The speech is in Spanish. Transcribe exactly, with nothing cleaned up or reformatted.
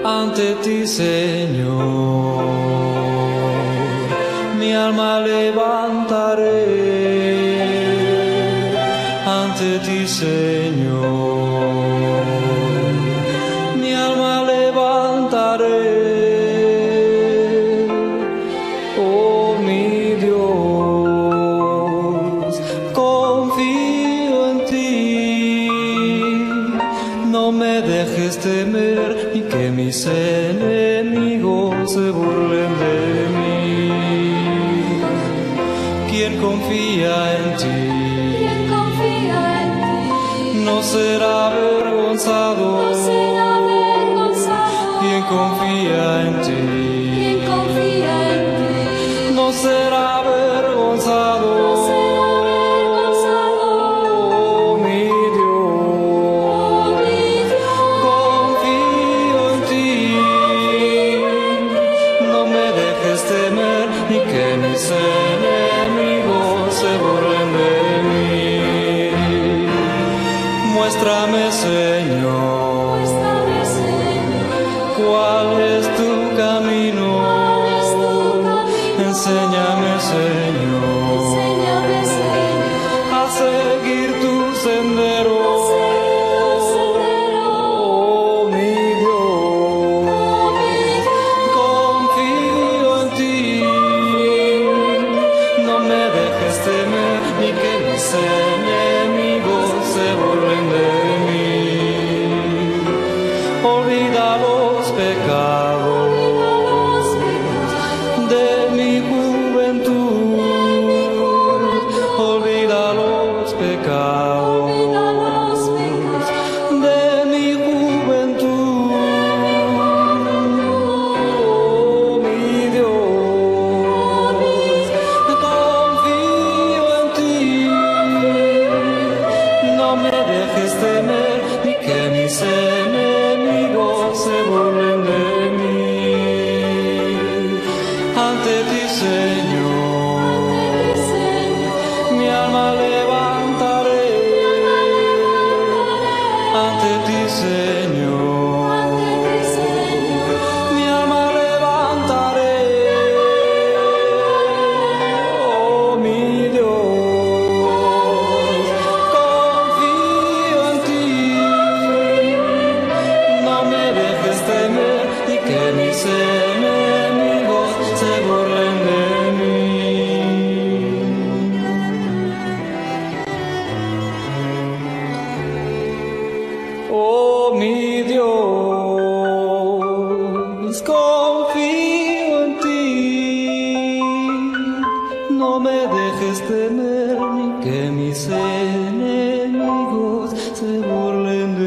ante ti, Señor, mi alma levantaré. Ante ti, Señor, mi alma levantaré. Oh, mi Dios, confío en ti. No me dejes temer ni que mis enemigos se burlen de mí. Quien confía en ti no será avergonzado. No será avergonzado. Quien confía en ti, Quien confía en ti, no será avergonzado. no será avergonzado. Oh, mi Dios, Oh, mi Dios, confío en ti. No me dejes temer ni que mis enemigos se burlen de mí. Muéstrame, Señor, muéstrame, Señor, cuál es tu camino. cuál es tu camino. Enséñame, Señor, Enséñame, Señor, a seguir tu sendero. a seguir tu sendero. Oh, mi Dios, Oh, mi Dios, confío en ti. No me dejes temer ni que mis enemigos se burlen de mí. Olvida los pecados los pecados de mi juventud. Olvida los pecados los pecados de mi juventud. Oh, mi Dios, confío en ti. No me dejes temer ni que mis enemigos se burlen de mí. Ante ti, Señor, mi alma levantaré. Ante ti, Señor, mi alma levantaré. Oh, mi Dios, confío en ti. No me dejes temer y que mis enemigos se burlen de mí. Oh, mi Dios, confío en ti. No me dejes temer ni que mis enemigos se burlen de mí.